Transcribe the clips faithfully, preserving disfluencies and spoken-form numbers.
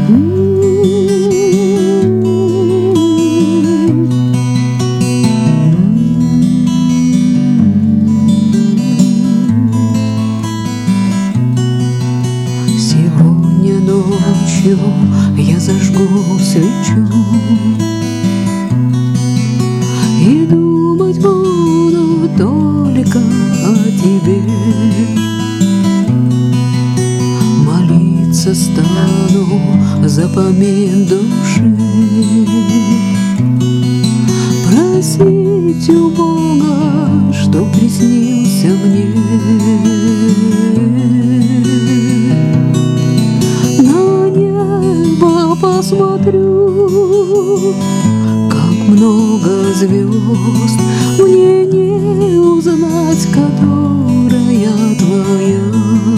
Сегодня ночью я зажгу свечу и думать буду только о тебе. Молиться стану за помин души, просить у Бога, чтоб приснился мне. На небо посмотрю, как много звезд, мне не узнать, которая твоя.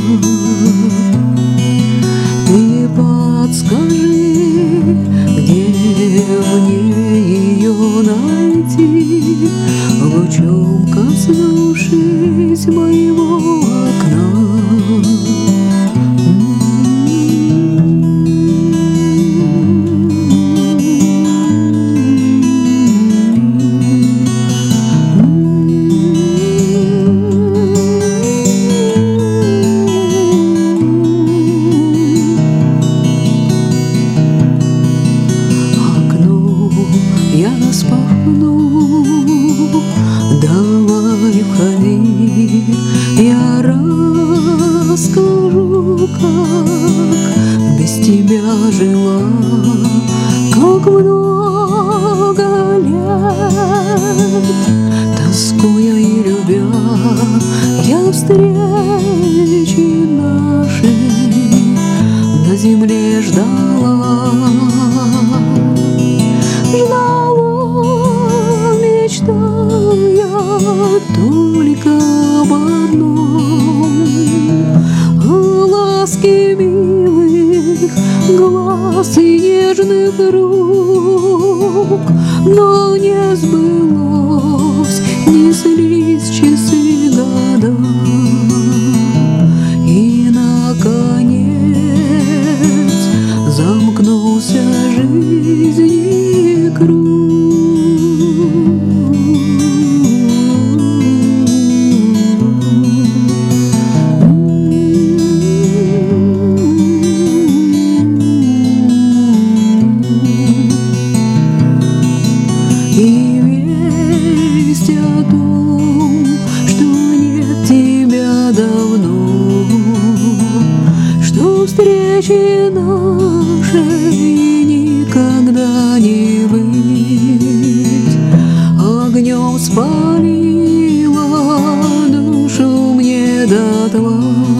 Ты подскажи, где мне ее найти, лучом коснувшись моего окна. Я распахну, давай входи, я расскажу, как без тебя жила, как много лет, тоскуя и любя, я встречи нашей на земле ждала. Ждала, мечтая только об одном, о ласке милых глаз и нежных рук, но не сбылось, неслись часы года, и наконец замкнулся жизнь круг. И весть о том, что нет тебя давно, что встречи нашей никогда не быть, огнем спалила душу мне дотла.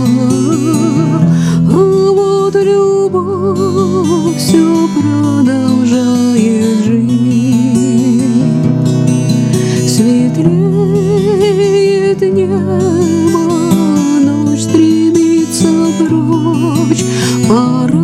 А вот любовь все продолжает жить, светлеет небо, ночь стремится прочь, пора